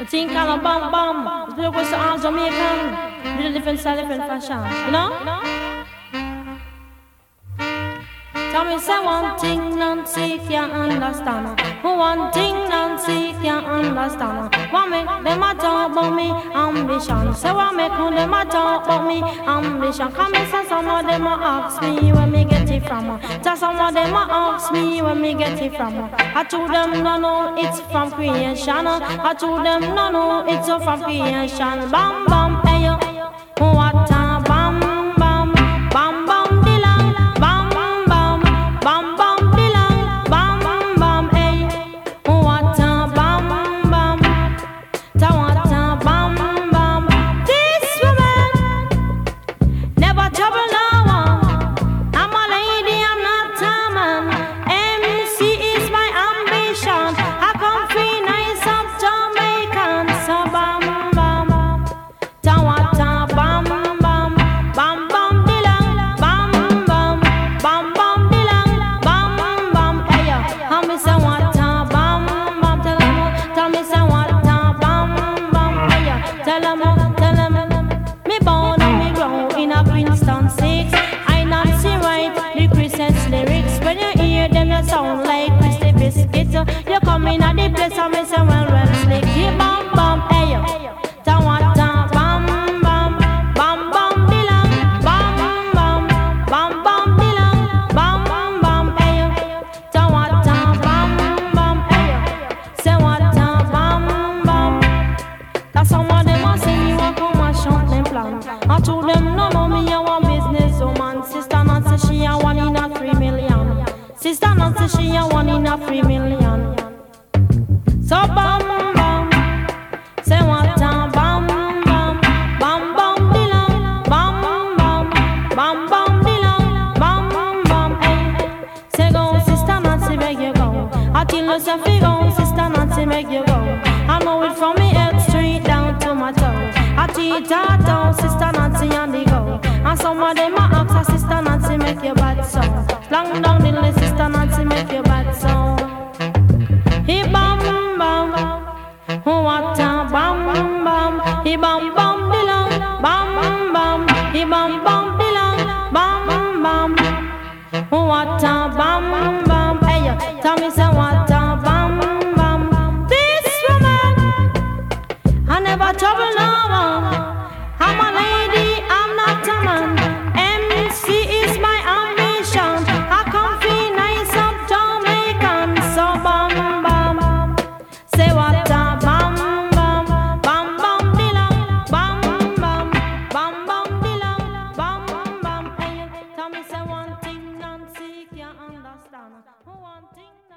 The thing called a bum bum. The people was all Jamaican. With a different style, different fashion. You know? Tell me say one thing Nancy can't understand. One thing Nancy can't understand. What make them a talk about me ambition? Say what make them a talk about me ambition? Come and say some of them a ask me where me get it from. Just some of them a ask me where me get it from. I told them no no it's from creation. I told them no no it's from creation. Bam bam hey yo, what a bam bam bam bam. Sound like Christy Biscuit. You come in at the place and me say well slick. Hey bam bam hey yo, ta bam bam bam bam dilang, bam bam bam bam dilang, bam bam hey yo, ta bam bam hey yo, say what bam bam. That's some of them a say you a come and shout them plan. I told them no no me a one business woman. Sister Nancy she a 1 in a 3 million. Sister Nancy, she a 1 in a 3 million. So bam bam, say what a bam bam, bam bam dilang, bam bam, bam bam dilang, bam bam hey. Say go, Sister Nancy, make you go. I tell you say fi go, Sister Nancy, make you go. I know it from me head straight down to my toe. I teach her down, Sister Nancy on the go. And some of them a ask her, Sister Nancy, make you bad so. Long down the list, Sister Nancy, make you bad song. He bam bam, what a bam bam. He bam bam dilang, bam bam. He bam bam dilang, bam bam. What a bam bam. Hey yo, tell me say what a bam bam. This woman, I never trouble no one. I'm a lady, I'm not a man. MC is my ambition. One thing